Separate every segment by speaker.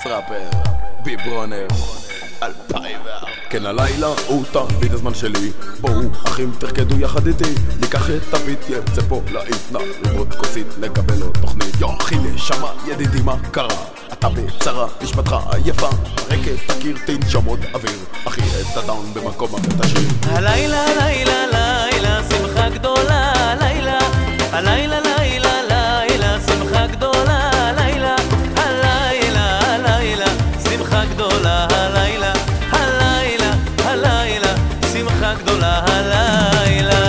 Speaker 1: ראפר, ביברונר 2004. כן, הלילה הוא תמיד הזמן שלי, בואו אחים תרקדו יחד איתי, ניקח את הביט, יצא פה להיט, נעמוד כוסית לקבל עוד תוכנית. יו אחי נשמה ידידי מה קרה, אתה בצרה נשמתך עייפה, רקד תכיר תנשום עוד אוויר, אחי את הדאון במקום אחר תשאיר.
Speaker 2: הלילה לילה לילה שמחה גדולה, הלילה הלילה לילה לילה שמחה גדולה, הלילה הלילה הלילה שמחה גדולה, הלילה הלילה הלילה שמחה גדולה, הלילה.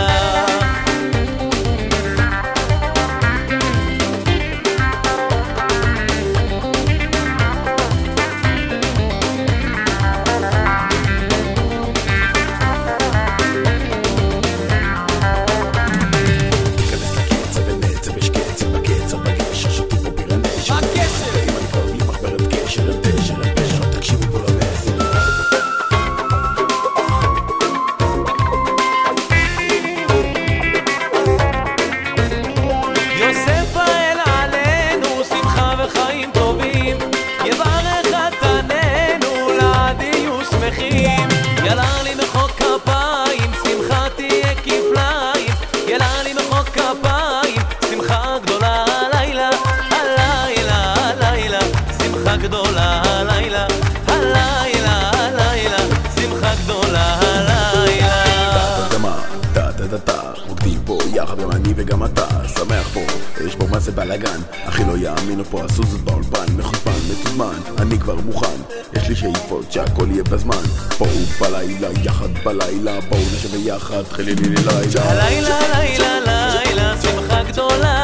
Speaker 2: יאללה לי מחוק כפיים, שמחה תהיה כפליים, יאללה לי מחוק כפיים, שמחה גדולה, הלילה הלילה הלילה שמחה גדולה, הלילה הלילה הלילה שמחה גדולה, הלילה.
Speaker 1: טה רוקדים פה יחד גם אני וגם אתה, שמח פה, יש פה מסה בלגן, אחי לא יאמינו פה עשו זאת באולפן, מחוספן, מתוזמן, אני כבר מוכן, יש לי שאיפות שהכל יהיה בזמן, בואו בלילה, יחד בלילה, בואו נשב ביחד, תחילי לי לילה.
Speaker 2: הלילה לילה לילה שמחה גדולה,